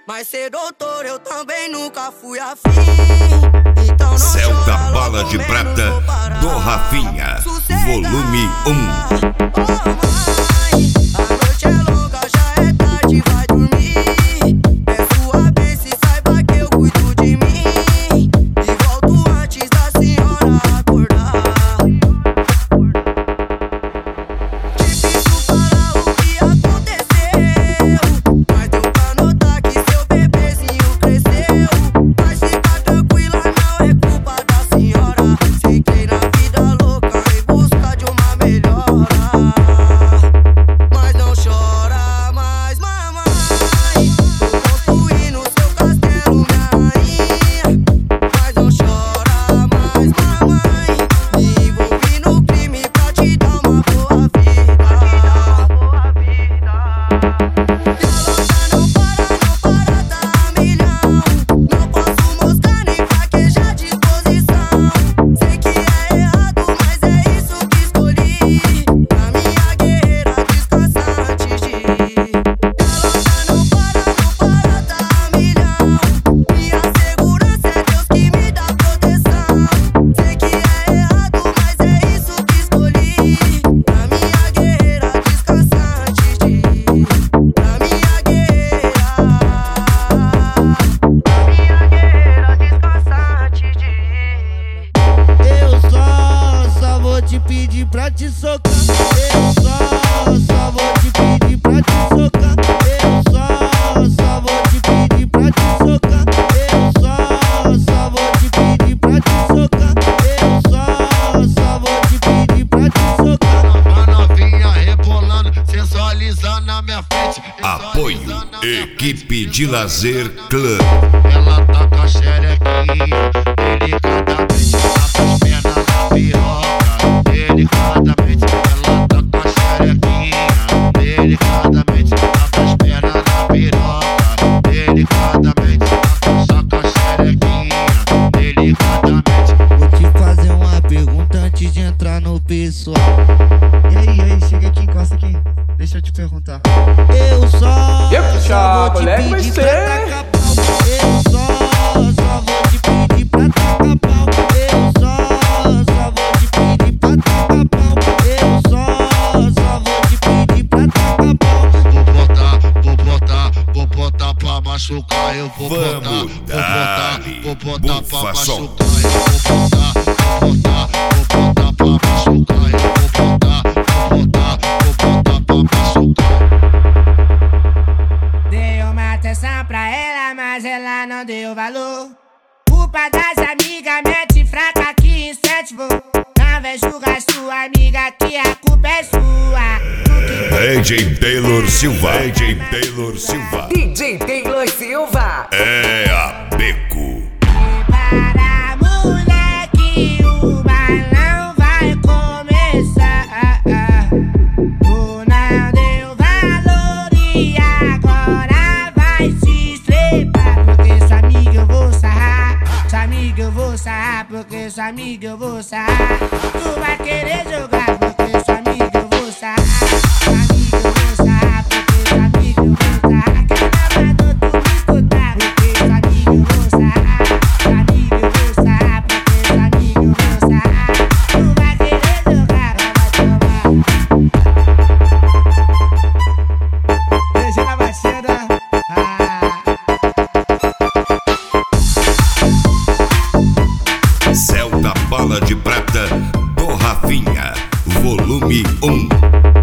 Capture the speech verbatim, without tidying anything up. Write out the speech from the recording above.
Mas ser doutor eu também nunca fui afim. Então não Céu da chora, Bala logo de menos Prata vou parar. do Rafinha, Sossega. volume um. Oh, mãe, a noite é longa, já é tarde, vai dormir. É sua bênção e saiba que eu cuido de mim. E volto antes da senhora acordar. Difícil falar o que aconteceu, mas deu pra notar que seu bebezinho cresceu. Mas fica tranquila, não é culpa da senhora. Fiquei na vida louca em busca de uma melhora. Mas não chora mais, mamãe. Tô construindo seu castelo, minha rainha. Mas não chora mais, mamãe. Me envolvi no crime pra te dar uma boa vida. E a louca não para, não para, tá a milhão. Não posso mostrar nem fraquejar disposição. Sei que é errado, mas é isso que escolhi. Pra minha guerreira descansar antes de ir. E a louca não para, não para, tá a milhão. Minha segurança é Deus que me dá proteção. Sei que é errado, mas é isso que escolhi. Pra minha guerreira descansar antes de ir. Pra minha guerreira, pra minha guerreira descansar antes de ir. Eu só, só vou te pedir pra te socar. Eu só, só vou te pedir pra te socar. Eu só, só vou te pedir pra te socar. Eu só, só vou te pedir pra te socar. Eu só, só vou te pedir pra te socar. A novinha rebolando, sensualizando na minha frente. Apoio Equipe de Lazer Clã. Ela tá com a xerequinha, delicadamente tá com as pernas na piroca. Delicadamente, ela tá com a xerequinha, delicadamente tá com as pernas na piroca. Delicadamente, tá com a xerequinha, delicadamente. Vou te fazer uma pergunta antes de entrar no pessoal. E aí, e aí, chega aqui, encosta aqui. Deixa eu te perguntar. Eu só, Eu, só vou te moleque, vai pedir ser. pra tacar pau. Eu só, só vou te pedir pra tacar pau. Eu só, só vou te pedir pra tacar pau. Eu só, só vou te pedir pra tacar pau. Vou botar, vou botar, vou botar pra machucar. Eu vou Vamos botar, vou botar, dar-lhe, vou botar pra bufa som. machucar. Eu vou botar, vou botar, vou botar pra machucar. Eu vou botar, vou botar, vou botar pra machucar. Dei uma atenção pra ela, mas ela não deu valor. Culpa das amigas, mente fraca que incentivou. Não vem julgar sua amiga que a culpa é sua. Tu que D J Taylor Silva. D J Taylor Silva. D J Taylor Silva. É a Beco. para, moleque, o balão vai começar. Tu não deu valor e agora vai se estrepar. Porque sua amiga eu vou sarrar, sua amiga eu vou sarrar. Porque sua amiga eu vou sarrar. Tu vai querer jogar porque sua amiga eu vou sarrar. Sua amiga eu vou sarrar porque sua amiga eu vou sarrar. Quem não mandou tu me escutar porque sua amiga eu vou sarrar. Sua amiga eu vou sarrar porque sua amiga eu vou sarrar. Tu vai querer jogar, vai tomar. Deixa na baixada. Céu da Bala de Prata do Rafinha, volume um.